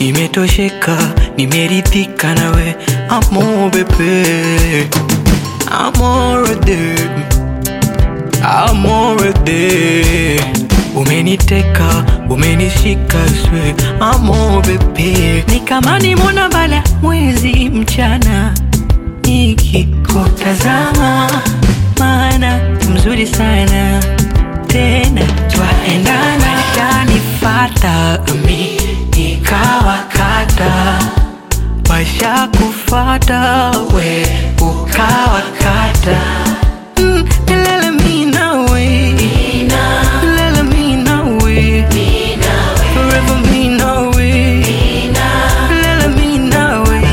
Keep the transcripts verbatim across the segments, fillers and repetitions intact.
Nimetosheka, nimeridhika nawe, amo bebe, amo rede, amo rede. Umeniteka, umenishika swe, amo bebe. Ni kama nimeona bala mwezi mchana nikikutazama, maana mzuri sana tena twaendana. Kanifata mi nikawakata, washa kufata we ukawakata. mm, Lele mi nawe, lele mi nawe, forever mi nawe, lele mi nawe.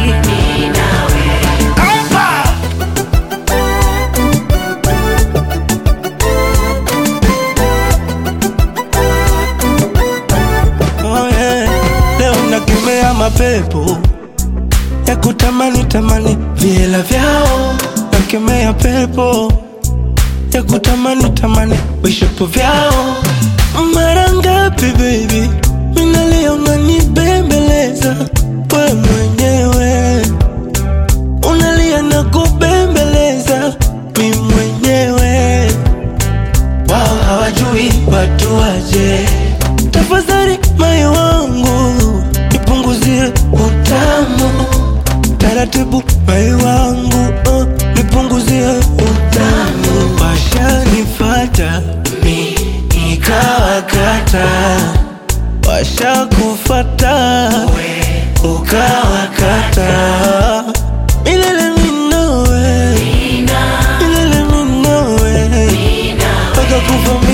Oh yeah. Leo nakemea mapepo ya kutamani tamani viela vyao, nakemea pepo ya kutamani tamani vishapo vyao. Mara ngapi baby minalia unanibembeleza, we mwenyewe unalia na kubembeleza mi mwenyewe. Wao hawajui watu waje, tafadhali moyo wangu nipunguzie utamu taratibu, moyo wangu uh, nipunguzie utamu. Washanifata mi nikawakata, washa kufata we ukawakata. Milele mi nawe, milele mi nawe, mpaka kufa.